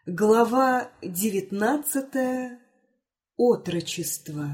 Глава 19. Отрочество.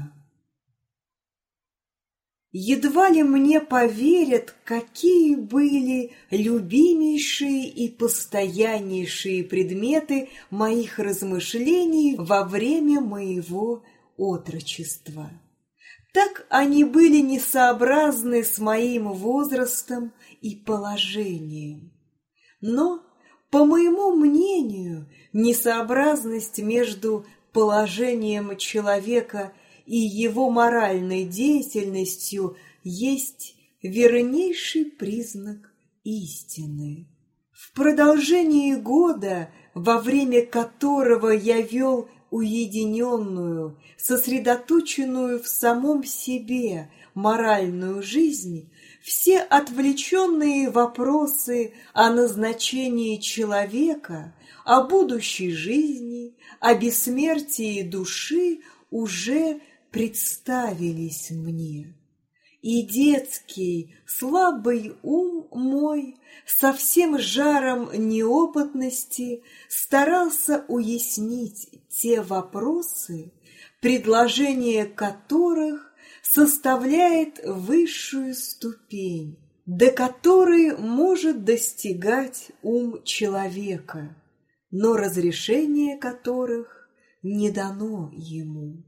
Едва ли мне поверят, какие были любимейшие и постояннейшие предметы моих размышлений во время моего отрочества. Так они были несообразны с моим возрастом и положением. Но, по моему мнению, несообразность между положением человека и его моральной деятельностью есть вернейший признак истины. В продолжении года, во время которого я вел уединенную, сосредоточенную в самом себе моральную жизнь, все отвлеченные вопросы о назначении человека, о будущей жизни, о бессмертии души уже представились мне. И детский, слабый ум мой со всем жаром неопытности старался уяснить те вопросы, предложение которых составляет высшую ступень, до которой может достигать ум человека, но разрешение которых не дано ему.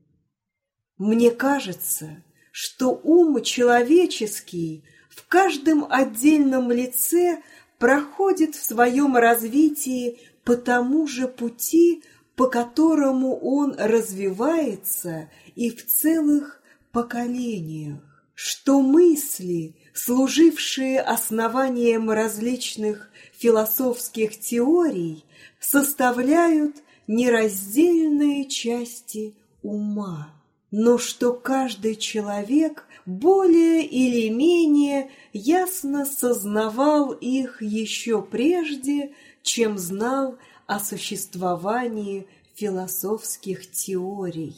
Мне кажется, что ум человеческий в каждом отдельном лице проходит в своем развитии по тому же пути, по которому он развивается и в целых поколениях, что мысли, служившие основанием различных философских теорий, составляют нераздельные части ума, но что каждый человек более или менее ясно сознавал их еще прежде, чем знал о существовании философских теорий.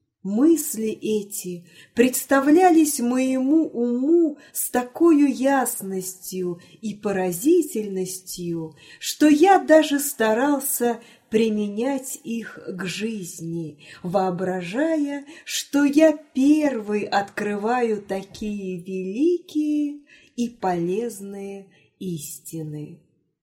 Мысли эти представлялись моему уму с такой ясностью и поразительностью, что я даже старался применять их к жизни, воображая, что я первый открываю такие великие и полезные истины.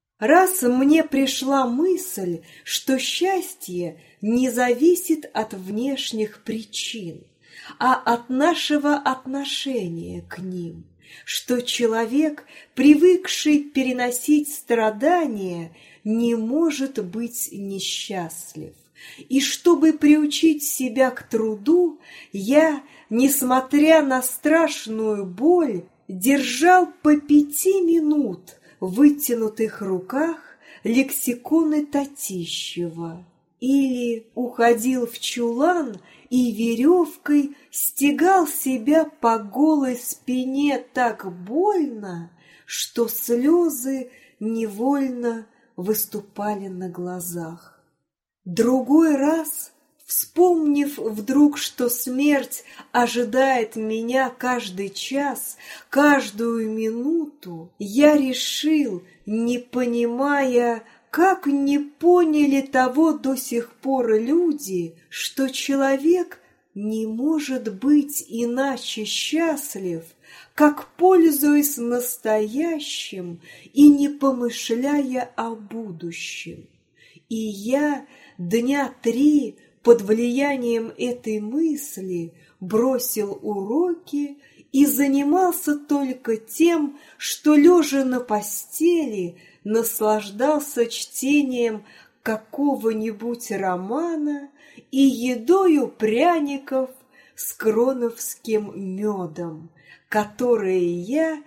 Раз мне пришла мысль, что счастье не зависит от внешних причин, а от нашего отношения к ним, что человек, привыкший переносить страдания, не может быть несчастлив, и чтобы приучить себя к труду, я, несмотря на страшную боль, держал по 5 минут в вытянутых руках лексиконы Татищева или уходил в чулан и веревкой стегал себя по голой спине так больно, что слезы невольно выступали на глазах. Другой раз, вспомнив вдруг, что смерть ожидает меня каждый час, каждую минуту, я решил, не понимая, как не поняли того до сих пор люди, что человек не может быть иначе счастлив, как пользуясь настоящим и не помышляя о будущем. И я 3 дня под влиянием этой мысли бросил уроки и занимался только тем, что, лежа на постели, наслаждался чтением какого-нибудь романа и едою пряников с кроновским медом, которые я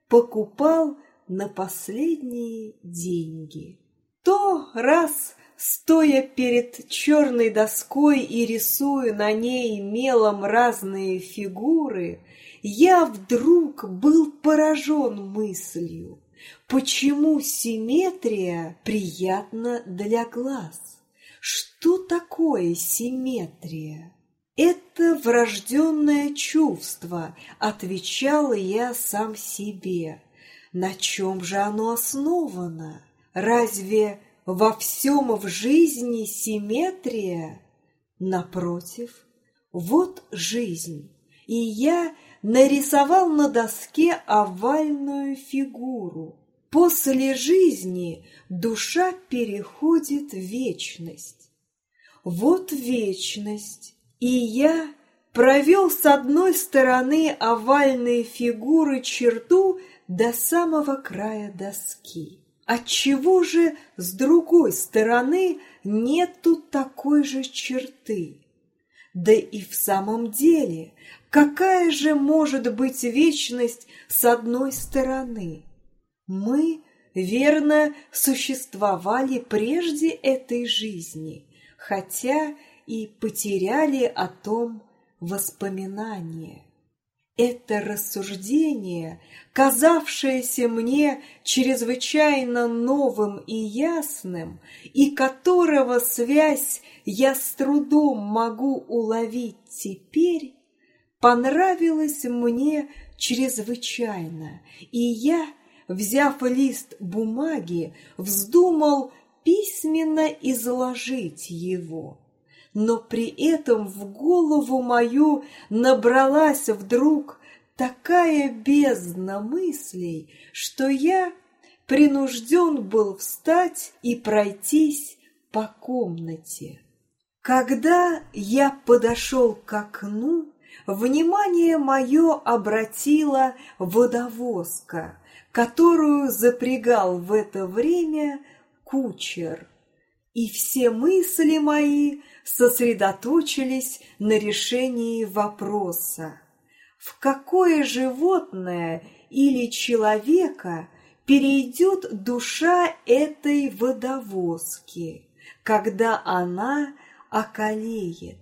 покупал на последние деньги. То раз, стоя перед черной доской и рисуя на ней мелом разные фигуры, я вдруг был поражен мыслью, почему симметрия приятна для глаз. Что такое симметрия? Это врожденное чувство, отвечал я сам себе. На чем же оно основано? Разве во всем в жизни симметрия? Напротив, вот жизнь, и я нарисовал на доске овальную фигуру. После жизни душа переходит в вечность. Вот вечность, и я провел с одной стороны овальной фигуры черту до самого края доски. Отчего же с другой стороны нету такой же черты? Да и в самом деле, какая же может быть вечность с одной стороны? Мы, верно, существовали прежде этой жизни, хотя и потеряли о том воспоминания. Это рассуждение, казавшееся мне чрезвычайно новым и ясным, и которого связь я с трудом могу уловить теперь, понравилось мне чрезвычайно, и я, взяв лист бумаги, вздумал письменно изложить его. Но при этом в голову мою набралась вдруг такая бездна мыслей, что я принужден был встать и пройтись по комнате. Когда я подошел к окну, внимание мое обратила водовозка, которую запрягал в это время кучер, и все мысли мои сосредоточились на решении вопроса: в какое животное или человека перейдет душа этой водовозки, когда она околеет?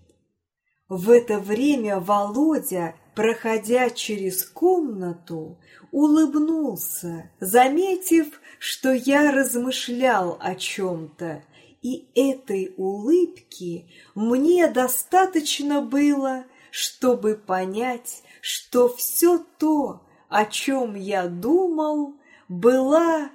В это время Володя, проходя через комнату, улыбнулся, заметив, что я размышлял о чем-то, и этой улыбки мне достаточно было, чтобы понять, что все то, о чем я думал, была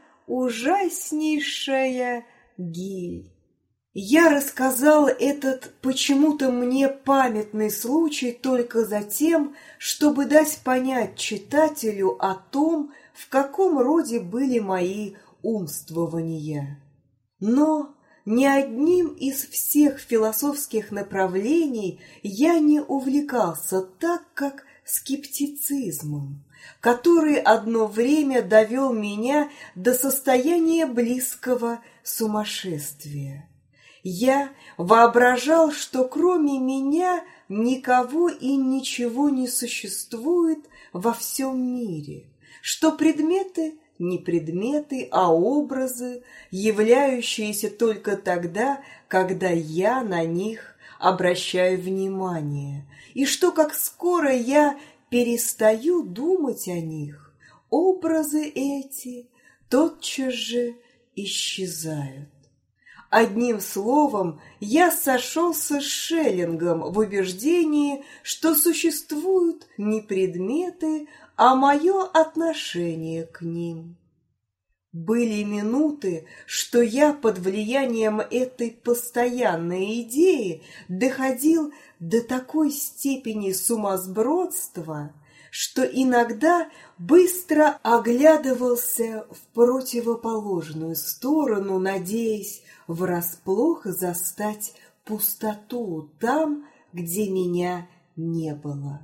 ужаснейшая гиль. Я рассказал этот почему-то мне памятный случай только за тем, чтобы дать понять читателю о том, в каком роде были мои умствования. Но ни одним из всех философских направлений я не увлекался так, как скептицизмом, который одно время довел меня до состояния близкого сумасшествия. Я воображал, что кроме меня никого и ничего не существует во всем мире, что предметы не предметы, а образы, являющиеся только тогда, когда я на них обращаю внимание, и что как скоро я перестаю думать о них, образы эти тотчас же исчезают. Одним словом, я сошелся с Шеллингом в убеждении, что существуют не предметы, а мое отношение к ним. Были минуты, что я под влиянием этой постоянной идеи доходил до такой степени сумасбродства, что иногда быстро оглядывался в противоположную сторону, надеясь врасплох застать пустоту там, где меня не было.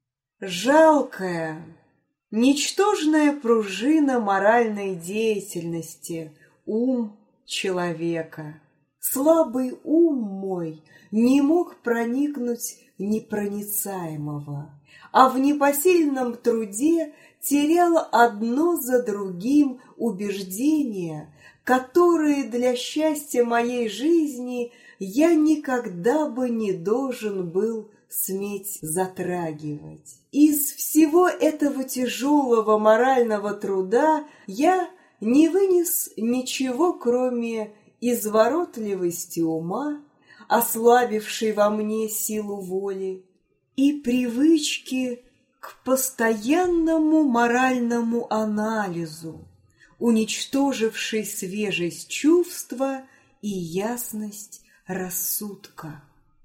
Жалкая, ничтожная пружина моральной деятельности, ум человека. Слабый ум мой не мог проникнуть в непроницаемого, а в непосильном труде терял одно за другим убеждения, которые для счастья моей жизни я никогда бы не должен был сметь затрагивать. Из всего этого тяжелого морального труда я не вынес ничего, кроме изворотливости ума, ослабившей во мне силу воли, и привычки к постоянному моральному анализу, уничтоживший свежесть чувства и ясность рассудка.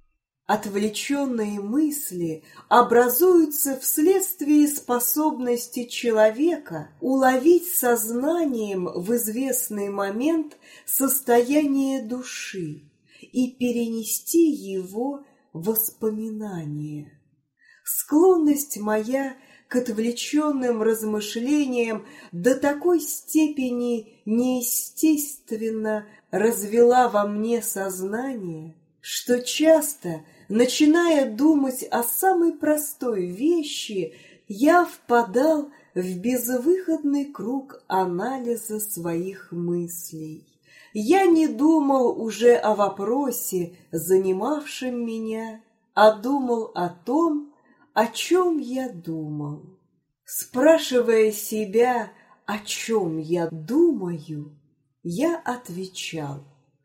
Отвлеченные мысли образуются вследствие способности человека уловить сознанием в известный момент состояние души и перенести его в воспоминания. Склонность моя к отвлеченным размышлениям до такой степени неестественно развела во мне сознание, что часто, начиная думать о самой простой вещи, я впадал в безвыходный круг анализа своих мыслей. Я не думал уже о вопросе, занимавшем меня, а думал о том, о чем я думал. Спрашивая себя, о чем я думаю, я отвечал: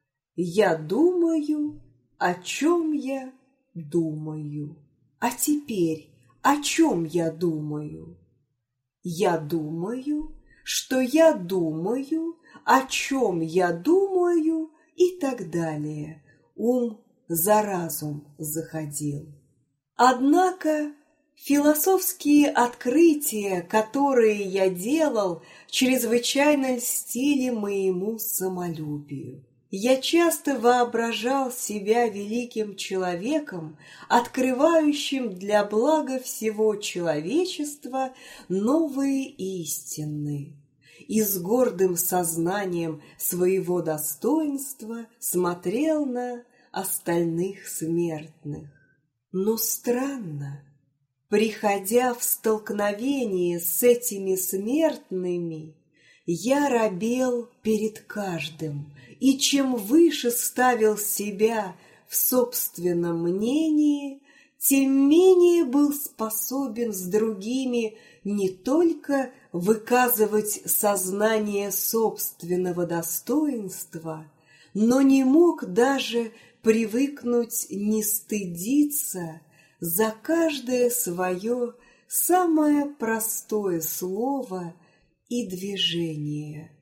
я думаю, о чем я думаю. А теперь, о чем я думаю? Я думаю, что я думаю, о чем я думаю и так далее. Ум за разум заходил. Однако философские открытия, которые я делал, чрезвычайно льстили моему самолюбию. Я часто воображал себя великим человеком, открывающим для блага всего человечества новые истины, и с гордым сознанием своего достоинства смотрел на остальных смертных. Но странно, приходя в столкновение с этими смертными, я робел перед каждым, и чем выше ставил себя в собственном мнении, тем менее был способен с другими не только выказывать сознание собственного достоинства, но не мог даже привыкнуть не стыдиться за каждое свое самое простое слово и движение.